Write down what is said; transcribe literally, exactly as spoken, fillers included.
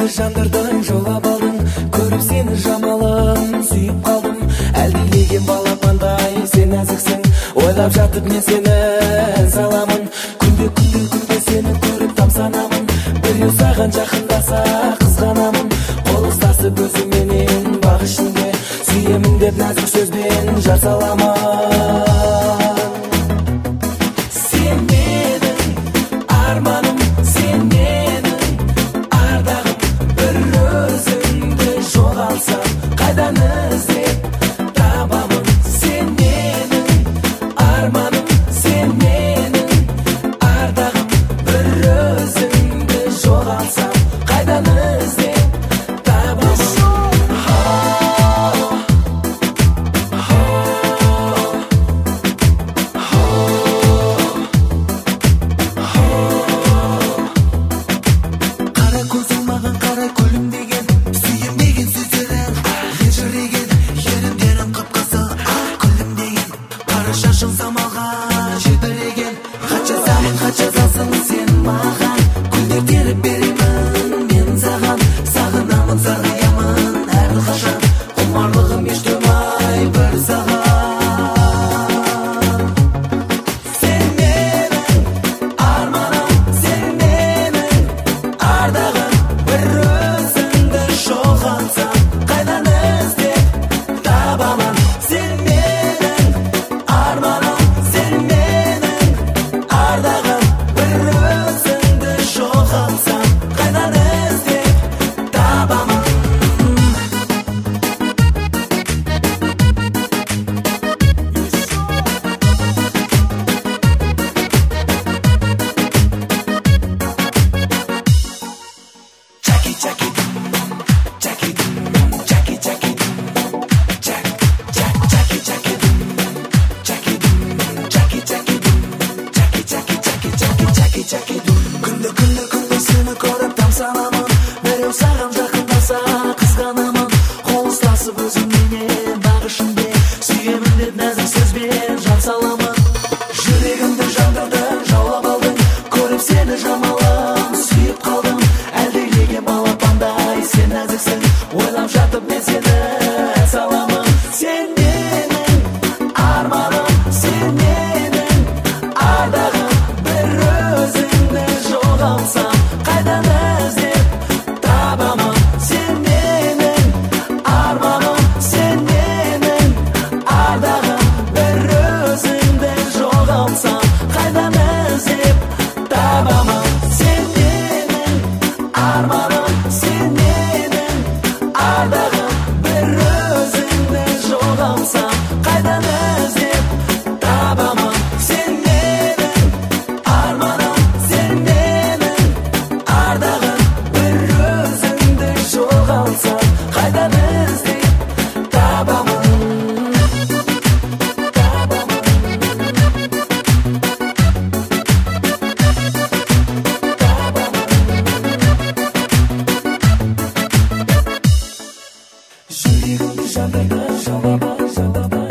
жүрегімді жандырдың, жаулап алдың, көріп сені жамалым, сүйіп қалдым. Әлдилеген балапандай сен нәзіксің, ойлап жатып мен сені саламын. Күнде күнде күнде сені көріп тамсанамын, біреу саған жақындаса қызғанамын. Қол ұстасып өзіңменен бақ ішінде, сүйемін деп нәзік сөзбен жар саламын. Сен менің арманым, сен менің ардағым, бір өзіңді жоғалсам қайдан іздеп табамын. Сен менің арманым, сен менің ардағым, бір өзіңді жоғалсам қайдан іздеп табамын. Қара көзің маған қарай күлімдеген, сүйемеген сөздерің ежіреген, еріндерің қып-қызыл күлімдеген, қара шашың самалға желбіреген. Хат жазамын, хат жазасың сен маған, гүлдер теріп беремін мен саған. Сағынамын, сарғаямын әрқашан, құмарлығым еш тумай бір саған. Сен менің арманым, сен менің ардағым, бір өзіңді жоғалсам қайдан іздеп табамын. Сен менің арманым, сен менің ардағым, бір өзіңді жоғалсам қайдан іздеп табамын. Jackie, Jackie, Jackie, Jackie, Jackie, Jack, Jack, Jackie, Jackie, Jackie, Jackie, Jackie, Jackie, Jackie, Jackie, Jackie, Jackie, Jackie. Күнде күнде күнде сені көріп тамсанамын, біреу саған жақындаса қызғанамын. Қол ұстасып өзіңменен бақ ішінде, сүйемін деп нәзік сөзбен жар саламын. Жүрегімді жандырдың, жаулап алдың, көріп сені жамалым, сүйіп қалдым. Әлдилеген балапандай сен нәзіксің, ойлап жатып мен сені саламын. Сен менің арманым, сен менің ардағым, бір өзіңді жоғалсам қайдан іздеп табамын. Сен менің арманым, сен менің ардағым, бір өзіңді жоғалсам қайдан іздеп табамын. Сен менің арманым, сен менің ардағым, бір өзіңді жоғалсам қайдан іздеп табамын. Сен менің арманым, сен менің ардағым, бір өзіңді жоғалсам қайдан іздеп табамын. Жүрегімді жандырдың, жаулап алдың,